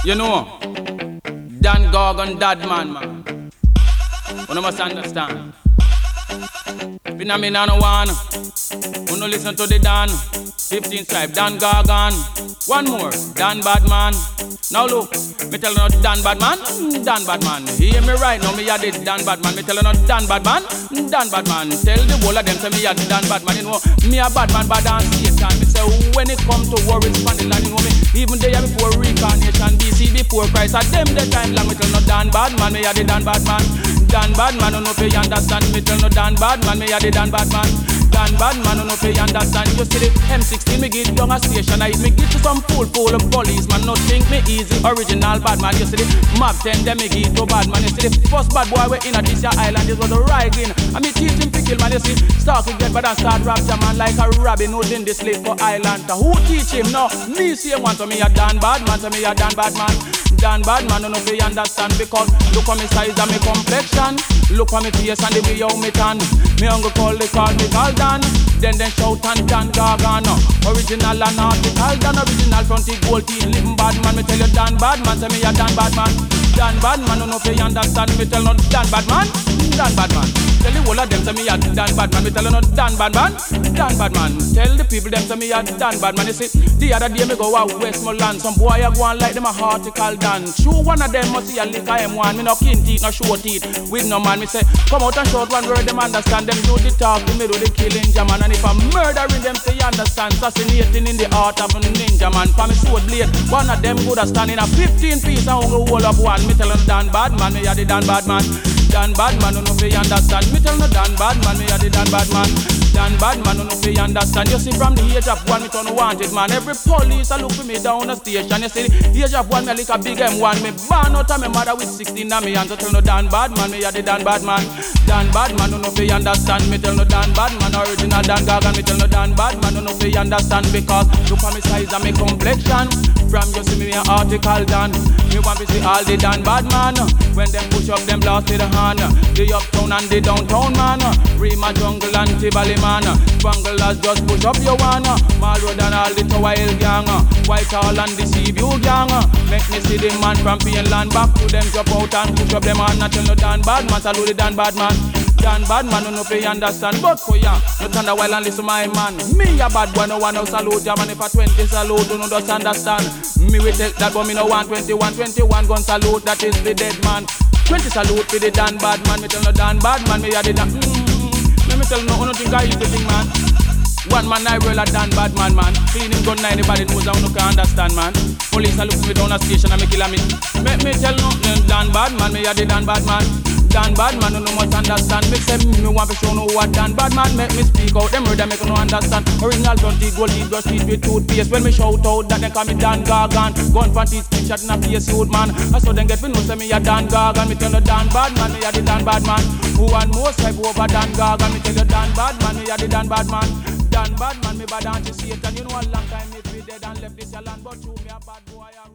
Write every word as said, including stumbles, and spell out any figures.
You know, Dan Gorgon, Dad Man, man. You must understand. Been a me no one. You no listen to the Dan. fifteen stripe, Dan Gorgon. One more, Dan Badman. Now look, me tell you no Dan Badman, Dan Badman. Hear me right now, me a the Dan Badman. Me tell you no Dan Badman, Dan Badman. Tell the whole of them say me a the Dan Badman. You know, me a Badman, bad and Satan. Me say when it come to war, it's funny land. You know me, even day before reincarnation, B C before Christ. At them the time long, me tell no Dan Badman, me a the Dan Badman. Dan Badman, you know if you understand. Me tell no Dan Badman, me a the Dan Badman. Dan Badman, you know if you understand. You see the M sixteen, me get down a station. I me get to some fool, fool of policeman. No think me easy, original Badman. You see the map ten, them me get to Badman. You see the first bad boy we in a this your island. This was the riding. I me teach him pickle man. You see, start to get bad and start rap jam man like a Robin Hood in this lake for island. Who teach him now? Me say one to me a Dan Badman, to me a Dan Badman. Dan Badman, you know if you understand. Because look at me size and me complexion. Look at me face and the way how me tan. Me uncle call the call me call Dan. Then then shout and Dan Gorgon. Original and article Dan. Original fronty gold teeth living bad man. Me tell you Dan Badman, say me a Dan Badman. Dan Badman, you know if you understand. Me tell no Dan Badman, Dan Badman. Tell the whole of them say me a Dan Badman. Me tell you no Dan Badman, Dan Badman. Tell the people them say me a Dan Badman. You see, the other day me go out Westmoreland. Some boy a go on like them a article Dan. True one of them must see a lick of M one. Me no kin teeth, no short teeth. With no man, me say come out and shout one word them understand. Them do the talking, me do the killing jaman. And if I'm murdering them, say you understand. Assassinating in the art of a ninja man. For me sword blade, one of them good a stand in a fifteen piece and go hold up one. Me tell no Dan Badman, me a the Dan Badman. Dan Badman, you know if you understand. Me tell no Dan Badman, me a the Dan Badman. Dan Badman, you know if you understand. You see from the age of one, me turn wanted man. Every police a look for me down the station. You see the age of one, me like a big M one. Me born out of me mother with sixteen and me hands. So tell no Dan Badman, me a the Dan Badman. Dan Badman, you know if you understand. Me tell no Dan Badman, original Dan Gorgon. Me tell no Dan Badman, you know if you understand. Because look at me size and me complexion. From you see me an article Dan. Me want to see all the Dan Badman. When them push up them blast to the hand. The uptown and the downtown man. Rima jungle and Tibali man. Spanglers just push up your one. Mall road and all the Tower Hill gang. Whitehall and the Seaview gang. Make me see the man from Pienland. Back to them jump out and push up them hand. Not tell no Dan Badman, salute the Dan Badman. Dan Badman, you know if you understand. But for ya, no stand a while and listen my man. Me a bad boy, no one no salute ya man. If a twenty salute, you no just understand. Me we take that, but me no want twenty-one, twenty-one gun salute. That is the dead man. Twenty salute for the Dan Badman. Me tell no Dan Badman, me a the Dan. Mm-hmm. Me me tell no, no think I is the thing man. One man I roll a Dan Badman man. Cleaning gun, anybody knows I no can understand man. Police a look me down a station and me kill a me. Make me tell no Dan Badman, me a the Dan Badman. Dan Badman, you no must understand. Me say me want to show no what Dan Badman. Make me speak out, them word make no understand. Original fronty gold teeth, brush teeth with toothpaste. When me shout out that they call me Dan Gorgon. Gun from teeth, stick shot in a face youth man. I saw them get me know say me a Dan Gorgon. Me tell no Dan Badman, me a the Dan Badman. Who want more stripe over Dan Gorgon? Me tell you Dan Badman, me a the Dan Badman. Dan Badman, me bad anti Satan. You know a long time me be dead and left this your land, but you me a bad boy.